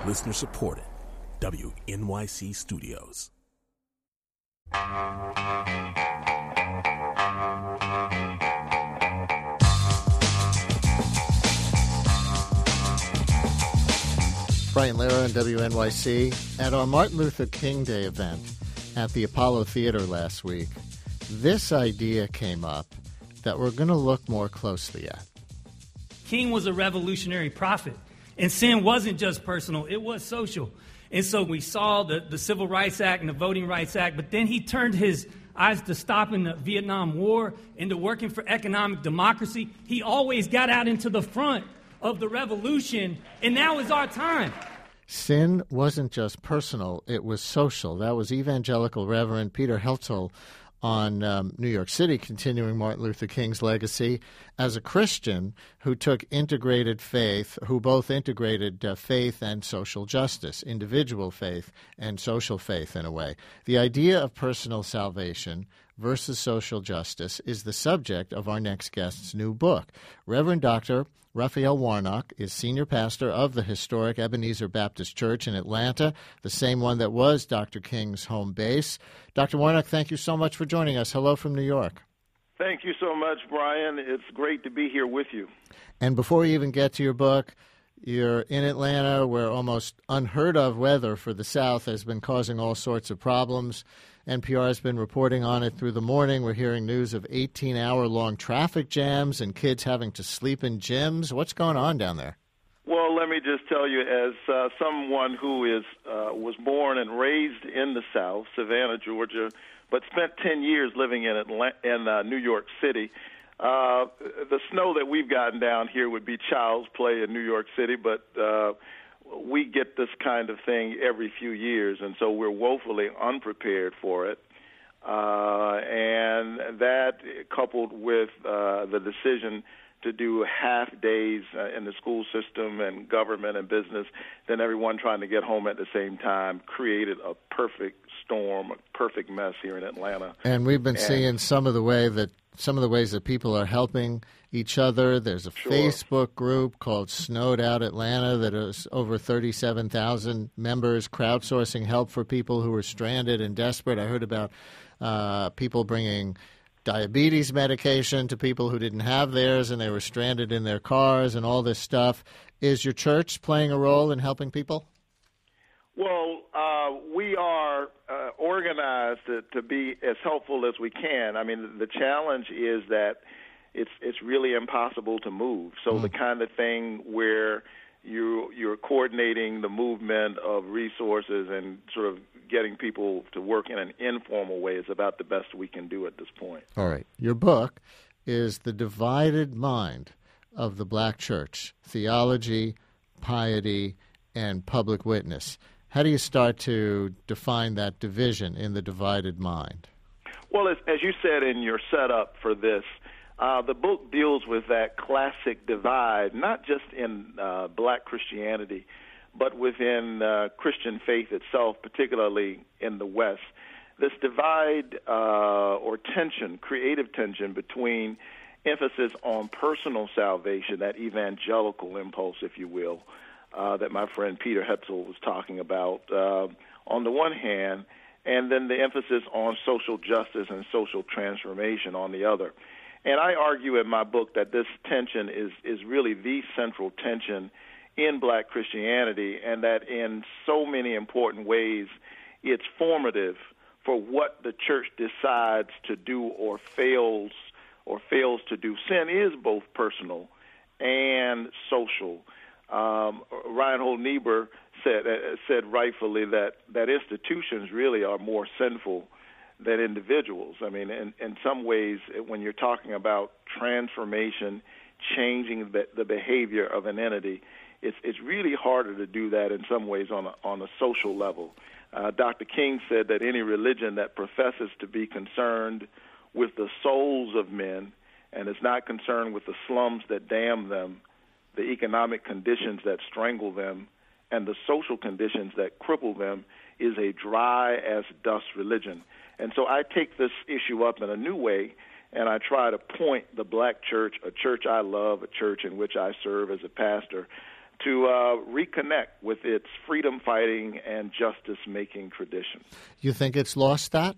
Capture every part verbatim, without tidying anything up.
Listener supported. W N Y C Studios. Brian Lehrer on W N Y C. At our Martin Luther King Day event at the Apollo Theater last week, this idea came up that we're going to look more closely at. King was a revolutionary prophet, and sin wasn't just personal, it was social. And so we saw the, the Civil Rights Act and the Voting Rights Act, but then he turned his eyes to stopping the Vietnam War and to working for economic democracy. He always got out into the front of the revolution, and now is our time. Sin wasn't just personal, it was social. That was Evangelical Reverend Peter Hetzel on um, New York City, continuing Martin Luther King's legacy as a Christian who took integrated faith, who both integrated uh, faith and social justice, individual faith and social faith in a way. The idea of personal salvation versus social justice is the subject of our next guest's new book. Reverend Doctor Raphael Warnock is senior pastor of the historic Ebenezer Baptist Church in Atlanta, the same one that was Doctor King's home base. Doctor Warnock, thank you so much for joining us. Hello from New York. Thank you so much, Brian. It's great to be here with you. And before we even get to your book, you're in Atlanta, where almost unheard of weather for the South has been causing all sorts of problems. N P R has been reporting on it through the morning. We're hearing news of eighteen-hour-long traffic jams and kids having to sleep in gyms. What's going on down there? Well, let me just tell you, as uh, someone who is uh, was born and raised in the South, Savannah, Georgia, but spent ten years living in Atlanta, in uh, New York City, uh, the snow that we've gotten down here would be child's play in New York City, but uh, we get this kind of thing every few years, and so we're woefully unprepared for it. Uh, and that, coupled with uh, the decision to do half days uh, in the school system and government and business, then everyone trying to get home at the same time, created a perfect storm, a perfect mess here in Atlanta. And we've been and, seeing some of the way that some of the ways that people are helping each other. There's a sure. Facebook group called Snowed Out Atlanta that has over thirty-seven thousand members crowdsourcing help for people who are stranded and desperate. I heard about uh, people bringing diabetes medication to people who didn't have theirs and they were stranded in their cars and all this stuff. Is your church playing a role in helping people? Well, uh, we are uh, organized to, to be as helpful as we can. I mean, the challenge is that it's it's really impossible to move. So mm. the kind of thing where you you're coordinating the movement of resources and sort of getting people to work in an informal way is about the best we can do at this point. All right. Your book is The Divided Mind of the Black Church: Theology, Piety, and Public Witness. How do you start to define that division in the divided mind? Well, as, as you said in your setup for this, uh, the book deals with that classic divide, not just in uh, black Christianity, but within uh, Christian faith itself, particularly in the West. This divide uh, or tension, creative tension between emphasis on personal salvation, that evangelical impulse, if you will, Uh, that my friend Peter Hetzel was talking about, uh, on the one hand, and then the emphasis on social justice and social transformation on the other. And I argue in my book that this tension is, is really the central tension in black Christianity, and that in so many important ways it's formative for what the church decides to do or fails or fails to do. Sin is both personal and social. Um, Reinhold Niebuhr said uh, said rightfully that, that institutions really are more sinful than individuals. I mean, in, in some ways, when you're talking about transformation, changing the, the behavior of an entity, it's it's really harder to do that in some ways on a, on a social level. Uh, Doctor King said that any religion that professes to be concerned with the souls of men and is not concerned with the slums that damn them, the economic conditions that strangle them, and the social conditions that cripple them, is a dry-as-dust religion. And so I take this issue up in a new way, and I try to point the black church, a church I love, a church in which I serve as a pastor, to uh, reconnect with its freedom-fighting and justice-making tradition. You think it's lost that?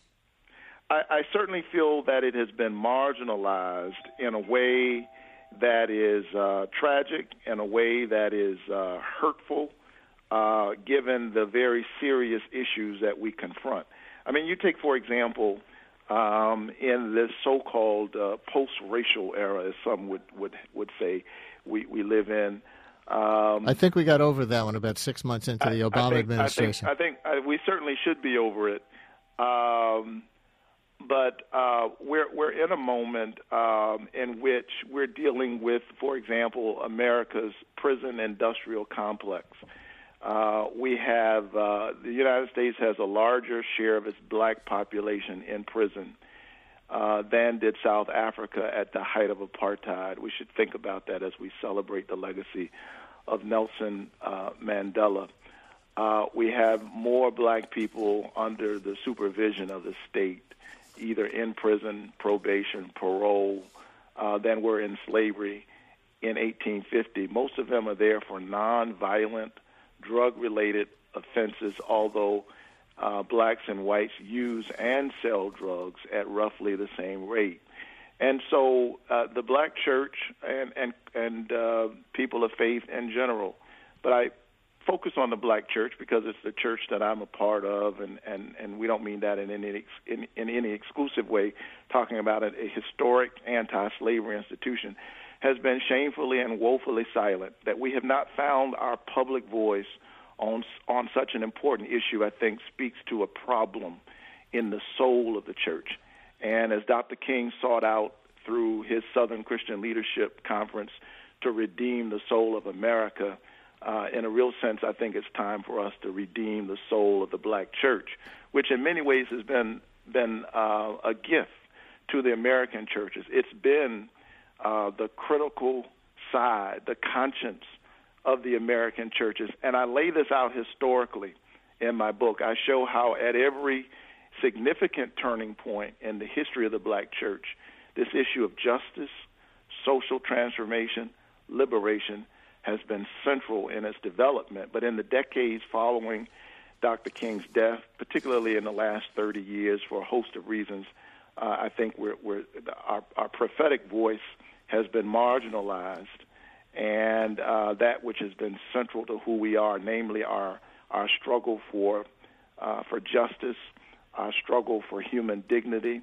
I, I certainly feel that it has been marginalized in a way that is uh, tragic, in a way that is uh, hurtful, uh, given the very serious issues that we confront. I mean, you take, for example, um, in this so-called uh, post-racial era, as some would, would, would say we, we live in. Um, I think we got over that one about six months into the Obama I think, administration. I think, I think uh, we certainly should be over it. Um, but uh, we're, we're in a moment um, in which we're dealing with, for example, America's prison industrial complex. Uh, we have, uh, the United States has a larger share of its black population in prison uh, than did South Africa at the height of apartheid. We should think about that as we celebrate the legacy of Nelson uh, Mandela. Uh, we have more black people under the supervision of the state, either in prison, probation, parole, uh, than were in slavery in eighteen fifty. Most of them are there for nonviolent, drug-related offenses, although uh, blacks and whites use and sell drugs at roughly the same rate. And so uh, the black church and, and, and uh, people of faith in general, but I focus on the black church because it's the church that I'm a part of, and, and, and we don't mean that in any, in, in any exclusive way, talking about a, a historic anti-slavery institution, has been shamefully and woefully silent, that we have not found our public voice on on such an important issue, I think, speaks to a problem in the soul of the church. And as Doctor King sought out through his Southern Christian Leadership Conference to redeem the soul of America, uh, in a real sense, I think it's time for us to redeem the soul of the black church, which in many ways has been, been uh, a gift to the American churches. It's been Uh, the critical side, the conscience of the American churches. And I lay this out historically in my book. I show how at every significant turning point in the history of the black church, this issue of justice, social transformation, liberation has been central in its development. But in the decades following Doctor King's death, particularly in the last thirty years for a host of reasons, uh, I think we're, we're, our, our prophetic voice has been marginalized, and uh, that which has been central to who we are, namely our our struggle for uh, for justice, our struggle for human dignity,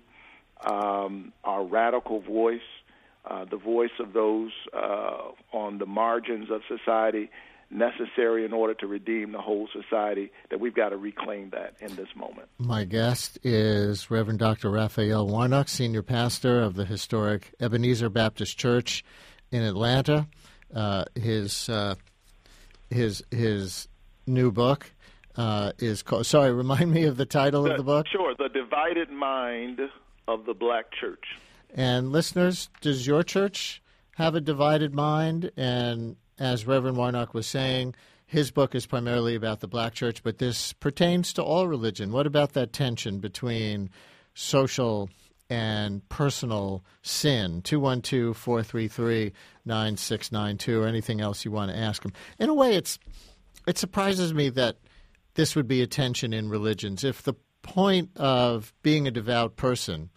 um, our radical voice, uh, the voice of those uh, on the margins of society, necessary in order to redeem the whole society, that we've got to reclaim that in this moment. My guest is Reverend Doctor Raphael Warnock, Senior Pastor of the historic Ebenezer Baptist Church in Atlanta. Uh, his uh, his his new book uh, is called, sorry, remind me of the title the, of the book? Sure, The Divided Mind of the Black Church. And listeners, does your church have a divided mind? And as Reverend Warnock was saying, his book is primarily about the black church, but this pertains to all religion. What about that tension between social and personal sin? two one two, four three three, nine six nine two, or anything else you want to ask him. In a way, it's it surprises me that this would be a tension in religions. If the point of being a devout person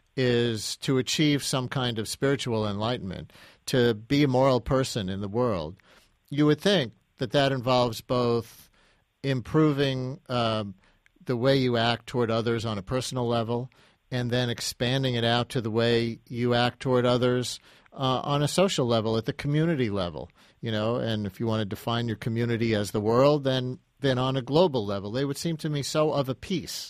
is to achieve some kind of spiritual enlightenment, to be a moral person in the world, you would think that that involves both improving um, the way you act toward others on a personal level and then expanding it out to the way you act toward others uh, on a social level, at the community level. You know, and if you want to define your community as the world, then then on a global level. They would seem to me so of a piece.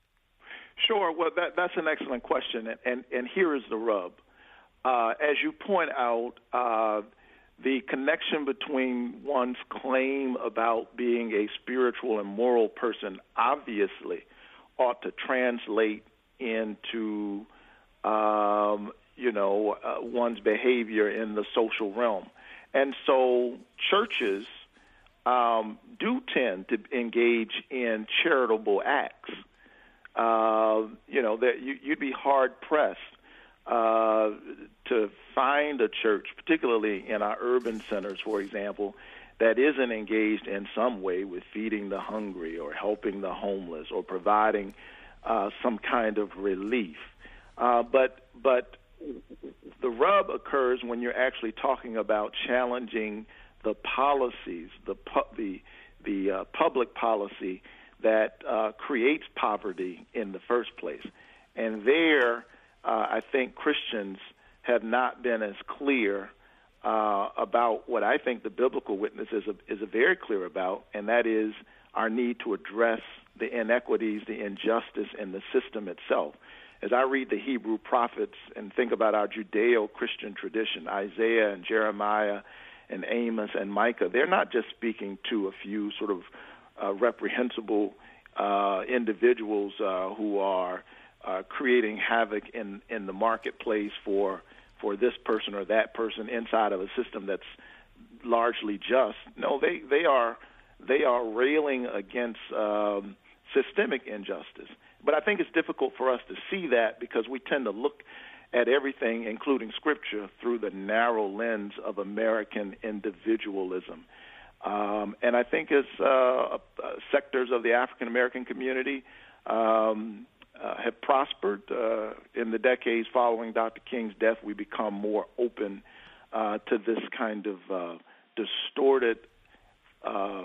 Sure. Well, that, that's an excellent question, and, and, and here is the rub. Uh, as you point out, uh, the connection between one's claim about being a spiritual and moral person obviously ought to translate into, um, you know, uh, one's behavior in the social realm. And so churches um, do tend to engage in charitable acts. Uh, you know, that you, you'd be hard-pressed uh, to find a church, particularly in our urban centers, for example, that isn't engaged in some way with feeding the hungry or helping the homeless or providing uh, some kind of relief. Uh, but but the rub occurs when you're actually talking about challenging the policies, the pu- the the uh, public policy that uh, creates poverty in the first place. And there, uh, I think Christians have not been as clear uh, about what I think the biblical witness is, a, is a very clear about, and that is our need to address the inequities, the injustice in the system itself. As I read the Hebrew prophets and think about our Judeo-Christian tradition, Isaiah and Jeremiah and Amos and Micah, they're not just speaking to a few sort of uh, reprehensible uh, individuals uh, who are uh, creating havoc in, in the marketplace for for this person or that person inside of a system that's largely just. No, they, they are they are railing against um, systemic injustice. But I think it's difficult for us to see that because we tend to look at everything, including Scripture, through the narrow lens of American individualism. Um, and I think as uh, uh, sectors of the African American community um, uh, have prospered uh, in the decades following Doctor King's death, we become more open uh, to this kind of uh, distorted uh,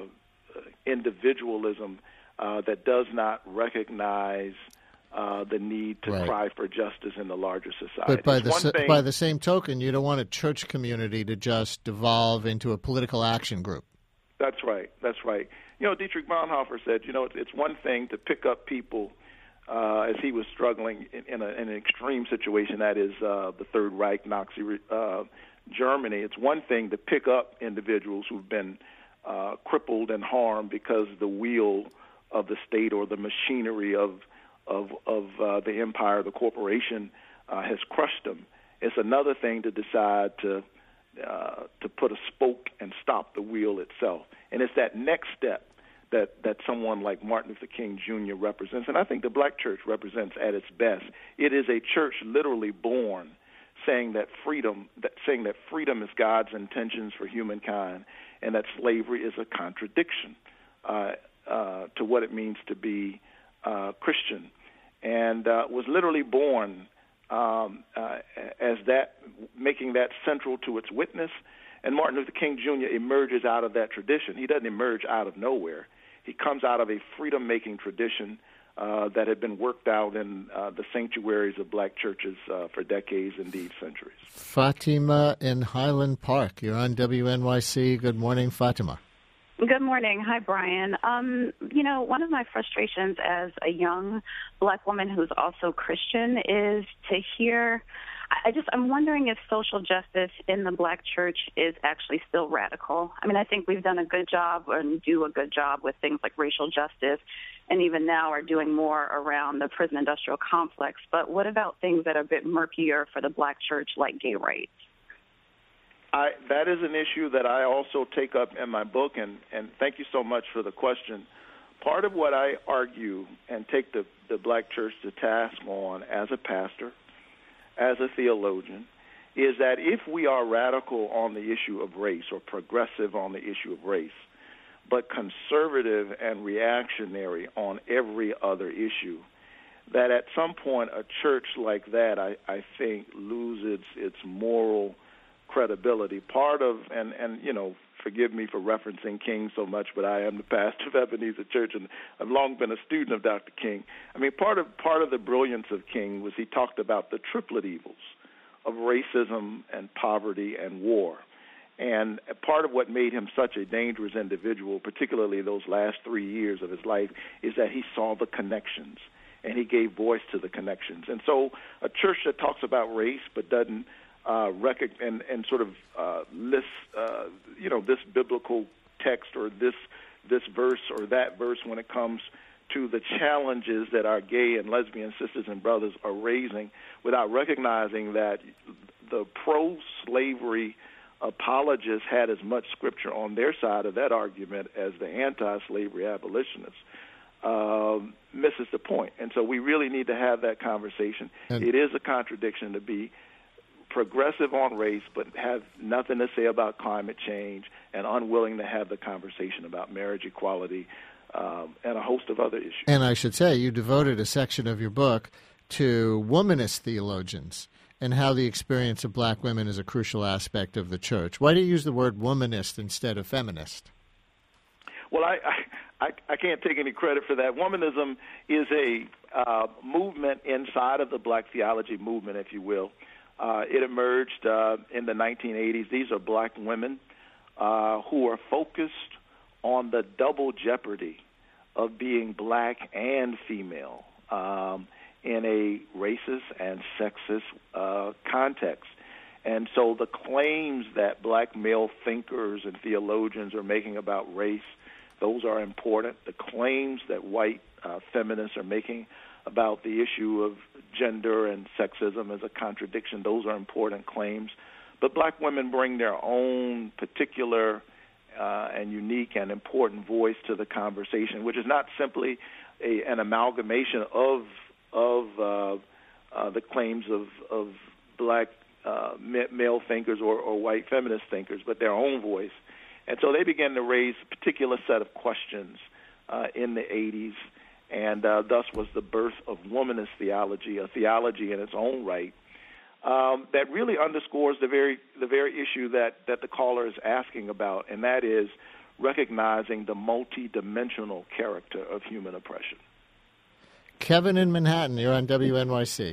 individualism uh, that does not recognize Uh, the need to right. cry for justice in the larger society. But by it's the one sa- thing, by the same token, you don't want a church community to just devolve into a political action group. That's right. That's right. You know, Dietrich Bonhoeffer said, you know, it's, it's one thing to pick up people uh, as he was struggling in, in, a, in an extreme situation, that is uh, the Third Reich, Nazi uh, Germany. It's one thing to pick up individuals who've been uh, crippled and harmed because the wheel of the state or the machinery of of, of uh, the empire, the corporation, uh, has crushed them. It's another thing to decide to uh, to put a spoke and stop the wheel itself. And it's that next step that, that someone like Martin Luther King Junior represents, and I think the black church represents at its best. It is a church literally born saying that freedom, that saying that freedom is God's intentions for humankind, and that slavery is a contradiction uh, uh, to what it means to be uh, Christian. And uh, was literally born um, uh, as that, making that central to its witness. And Martin Luther King Junior emerges out of that tradition. He doesn't emerge out of nowhere. He comes out of a freedom-making tradition uh, that had been worked out in uh, the sanctuaries of black churches uh, for decades, indeed centuries. Fatima in Highland Park. You're on W N Y C. Good morning, Fatima. Good morning. Hi, Brian. Um, you know, one of my frustrations as a young black woman who's also Christian is to hear, I just, I'm wondering if social justice in the black church is actually still radical. I mean, I think we've done a good job and do a good job with things like racial justice, and even now are doing more around the prison industrial complex. But what about things that are a bit murkier for the black church, like gay rights? I, that is an issue that I also take up in my book, and, and thank you so much for the question. Part of what I argue and take the, the black church to task on as a pastor, as a theologian, is that if we are radical on the issue of race or progressive on the issue of race, but conservative and reactionary on every other issue, that at some point a church like that, I, I think, loses its moral credibility. Part of, and, and, you know, forgive me for referencing King so much, but I am the pastor of Ebenezer Church, and I've long been a student of Doctor King. I mean, part of part of the brilliance of King was he talked about the triplet evils of racism and poverty and war. And part of what made him such a dangerous individual, particularly those last three years of his life, is that he saw the connections, and he gave voice to the connections. And so a church that talks about race but doesn't Uh, rec- and, and sort of uh, list, uh, you know, this biblical text or this this verse or that verse when it comes to the challenges that our gay and lesbian sisters and brothers are raising, without recognizing that the pro-slavery apologists had as much scripture on their side of that argument as the anti-slavery abolitionists. um, misses the point. And so we really need to have that conversation. And it is a contradiction to be progressive on race but have nothing to say about climate change and unwilling to have the conversation about marriage equality um, and a host of other issues. And I should say you devoted a section of your book to womanist theologians and how the experience of black women is a crucial aspect of the church. Why do you use the word womanist instead of feminist? Well, I, I, I can't take any credit for that. Womanism is a uh, movement inside of the black theology movement, if you will. Uh, it emerged uh, in the nineteen eighties. These are black women uh, who are focused on the double jeopardy of being black and female um, in a racist and sexist uh, context. And so the claims that black male thinkers and theologians are making about race, those are important. The claims that white uh, feminists are making about the issue of gender and sexism as a contradiction, those are important claims. But black women bring their own particular uh, and unique and important voice to the conversation, which is not simply a, an amalgamation of of uh, uh, the claims of, of black uh, male thinkers or, or white feminist thinkers, but their own voice. And so they began to raise a particular set of questions uh, in the eighties, and uh, thus was the birth of womanist theology, a theology in its own right, um, that really underscores the very the very issue that, that the caller is asking about, and that is recognizing the multidimensional character of human oppression. Kevin in Manhattan, you're on W N Y C.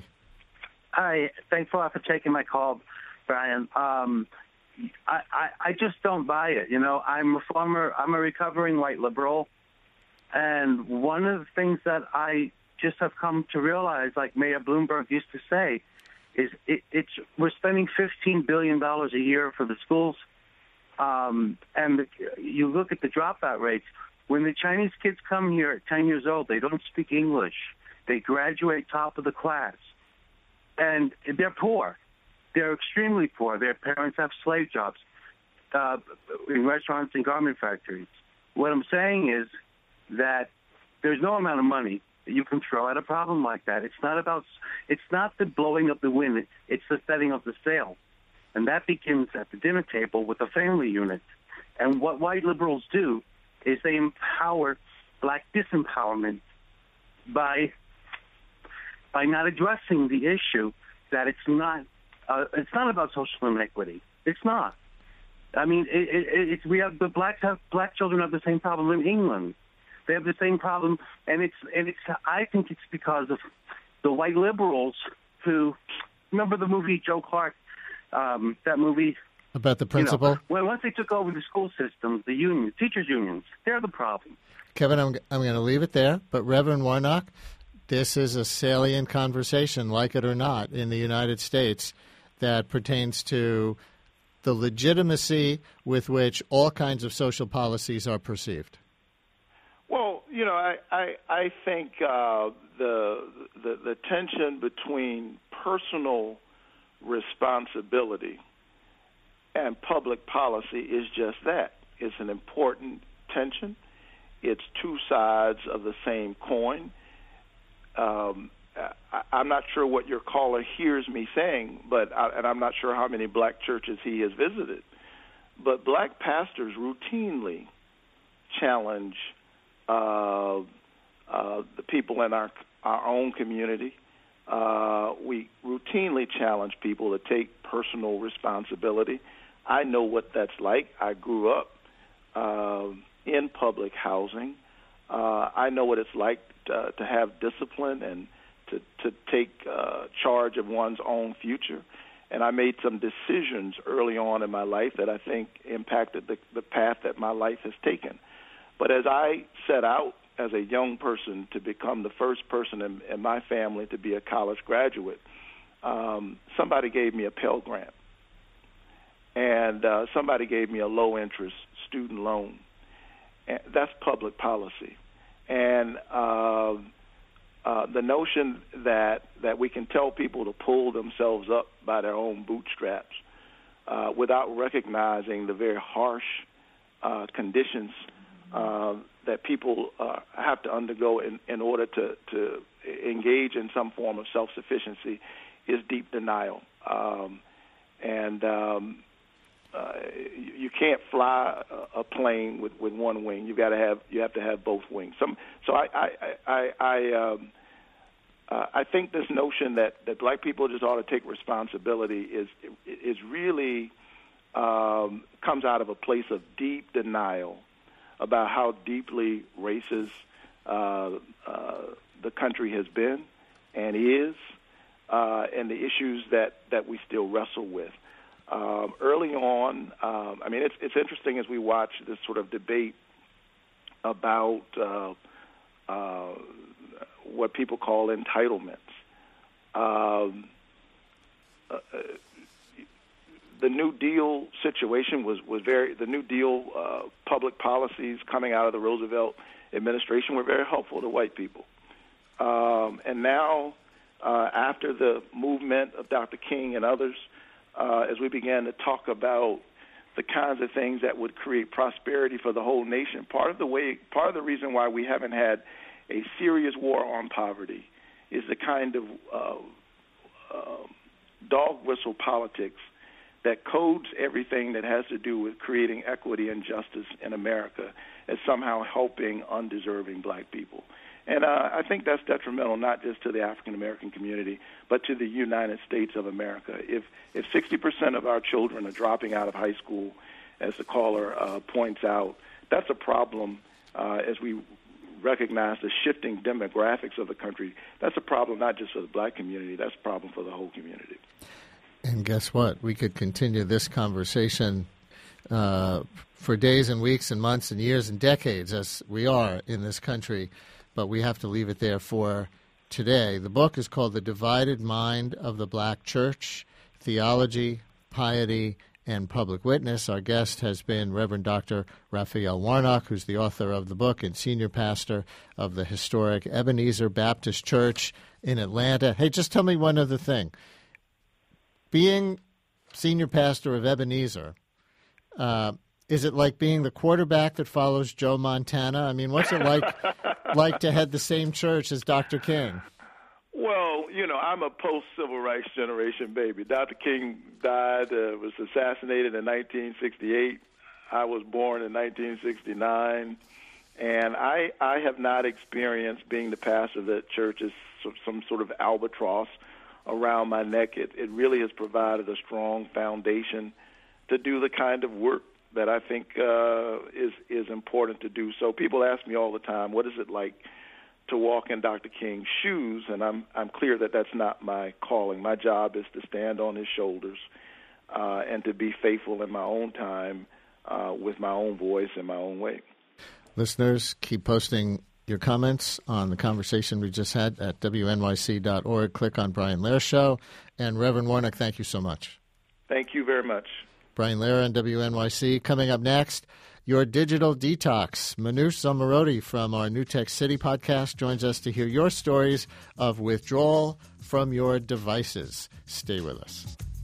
Hi, thanks a lot for taking my call, Brian. Um, I, I, I just don't buy it. You know, I'm a former, I'm a recovering white liberal, and one of the things that I just have come to realize, like Mayor Bloomberg used to say, is it, it's we're spending fifteen billion dollars a year for the schools, um, and the, you look at the dropout rates. When the Chinese kids come here at ten years old, they don't speak English. They graduate top of the class, and they're poor. They're extremely poor. Their parents have slave jobs uh, in restaurants and garment factories. What I'm saying is that there's no amount of money that you can throw at a problem like that. It's not about, it's not the blowing of the wind. It's the setting of the sail. And that begins at the dinner table with the family unit. And what white liberals do is they empower black disempowerment by by not addressing the issue that it's not uh, it's not about social inequity. It's not. I mean, it, it, it's we have the blacks have black children have the same problem in England. They have the same problem, and it's and it's. I think it's because of the white liberals who remember the movie Joe Clark, um, that movie. About the principal? You know, well, once they took over the school system, the unions, teachers' unions, they're the problem. Kevin, I'm, I'm going to leave it there. But Reverend Warnock, this is a salient conversation, like it or not, in the United States that pertains to the legitimacy with which all kinds of social policies are perceived. Well, you know, I, I, I think uh, the, the the tension between personal responsibility and public policy is just that. It's an important tension. It's two sides of the same coin. Um, I, I'm not sure what your caller hears me saying, but I, and I'm not sure how many black churches he has visited. But black pastors routinely challenge uh, uh, the people in our our own community. Uh, we routinely challenge people to take personal responsibility. I know what that's like. I grew up uh, in public housing. Uh, I know what it's like to, to have discipline and to, to take uh, charge of one's own future. And I made some decisions early on in my life that I think impacted the, the path that my life has taken. But as I set out as a young person to become the first person in, in my family to be a college graduate, um, somebody gave me a Pell Grant. And uh, somebody gave me a low-interest student loan. And that's public policy. And uh, uh, the notion that, that we can tell people to pull themselves up by their own bootstraps uh, without recognizing the very harsh uh, conditions uh, that people uh, have to undergo in, in order to, to engage in some form of self-sufficiency is deep denial. Um, and um, uh, you, you can't fly a, a plane with, with one wing. You got to have you have to have both wings. Some, so I I I, I, um, uh, I think this notion that, that black people just ought to take responsibility is is really um, comes out of a place of deep denial about how deeply racist uh, uh, the country has been and is, uh, and the issues that, that we still wrestle with. Um, early on, um, I mean, it's, it's interesting as we watch this sort of debate about uh, uh, what people call entitlements. Um, uh, The New Deal situation was, was very, the New Deal uh, public policies coming out of the Roosevelt administration were very helpful to white people. Um, and now, uh, after the movement of Doctor King and others, uh, as we began to talk about the kinds of things that would create prosperity for the whole nation, part of the way, part of the reason why we haven't had a serious war on poverty is the kind of uh, uh, dog whistle politics that codes everything that has to do with creating equity and justice in America as somehow helping undeserving black people. And uh, I think that's detrimental not just to the African-American community, but to the United States of America. If if sixty percent of our children are dropping out of high school, as the caller uh, points out, that's a problem uh, as we recognize the shifting demographics of the country. That's a problem not just for the black community, that's a problem for the whole community. And guess what? We could continue this conversation uh, for days and weeks and months and years and decades, as we are in this country, but we have to leave it there for today. The book is called The Divided Mind of the Black Church, Theology, Piety, and Public Witness. Our guest has been Reverend Doctor Raphael Warnock, who's the author of the book and senior pastor of the historic Ebenezer Baptist Church in Atlanta. Hey, just tell me one other thing. Being senior pastor of Ebenezer, uh, is it like being the quarterback that follows Joe Montana? I mean, what's it like like to head the same church as Doctor King? Well, you know, I'm a post-civil rights generation baby. Doctor King died, uh, was assassinated in nineteen sixty-eight. I was born in nineteen sixty-nine. And I, I have not experienced being the pastor of that church as some sort of albatross around my neck. It, it really has provided a strong foundation to do the kind of work that I think uh, is is important to do. So people ask me all the time, what is it like to walk in Doctor King's shoes? And I'm I'm clear that that's not my calling. My job is to stand on his shoulders uh, and to be faithful in my own time uh, with my own voice and my own way. Listeners, keep posting your comments on the conversation we just had at W N Y C dot org. Click on Brian Lehrer Show. And Reverend Warnock, thank you so much. Thank you very much. Brian Lehrer on W N Y C. Coming up next, your digital detox. Manoush Zomorodi from our New Tech City podcast joins us to hear your stories of withdrawal from your devices. Stay with us.